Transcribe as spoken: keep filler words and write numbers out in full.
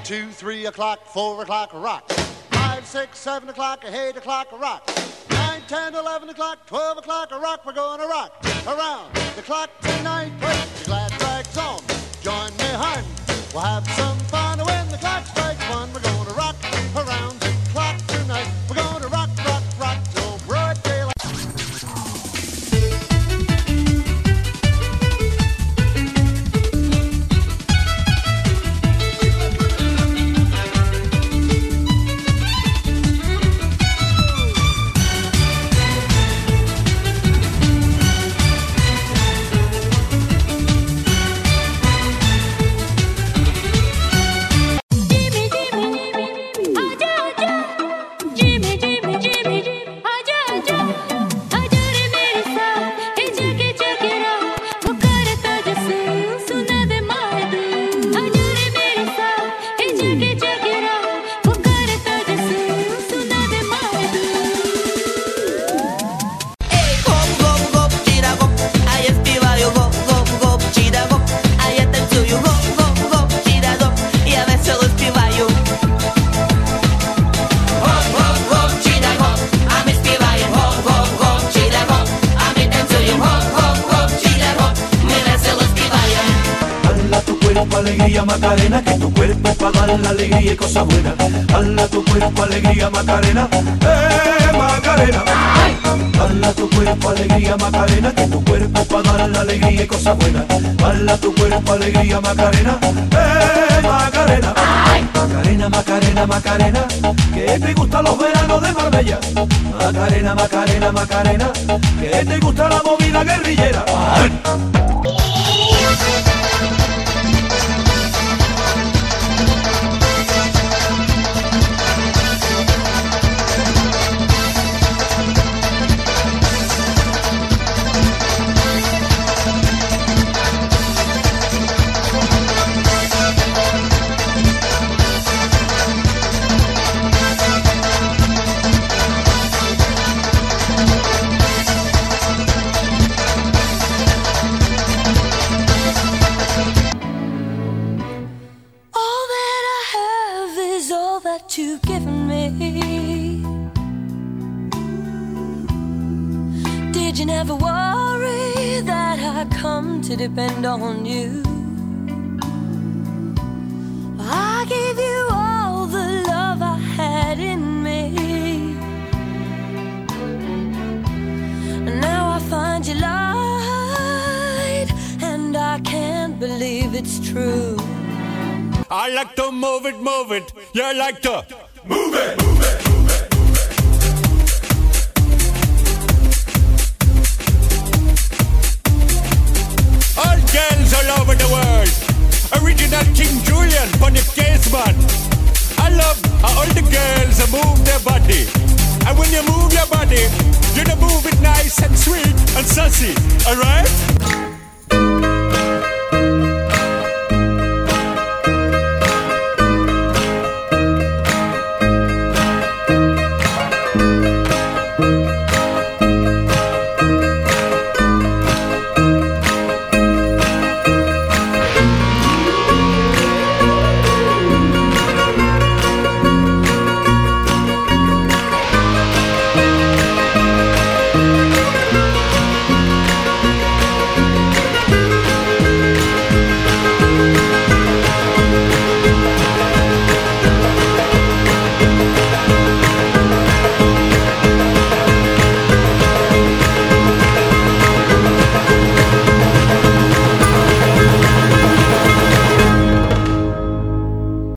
two, three o'clock, four o'clock, rock. Five, six, seven o'clock, eight o'clock, rock. Nine, ten, eleven o'clock, twelve o'clock, rock. We're gonna rock around the clock tonight. Wait, the glad rags on. Join me, hun. We'll have some fun when the clock strikes one. We're gonna rock around the clock tonight. We're gonna rock, rock, rock till broad daylight. Alegría Macarena, que tu cuerpo es para dar la alegría y cosas buenas. Hala tu cuerpo, alegría Macarena, eh Macarena. Hala tu cuerpo, alegría Macarena, que tu cuerpo es para dar la alegría y cosas buenas. Hala tu cuerpo, alegría Macarena, eh Macarena. Macarena, Macarena, Macarena, que te gustan los veranos de Marbella. Macarena, Macarena, Macarena, que te gusta la movida guerrillera. You've given me. Did you never worry that I come to depend on you? I gave you all the love I had in me, and now I find you lied, and I can't believe it's true. I like to move it, move it. You like to move it, move it, move it. All girls all over the world. Original King Julian, Bonnie Caseman. I love how all the girls move their body. And when you move your body, you know move it nice and sweet and sassy. Alright?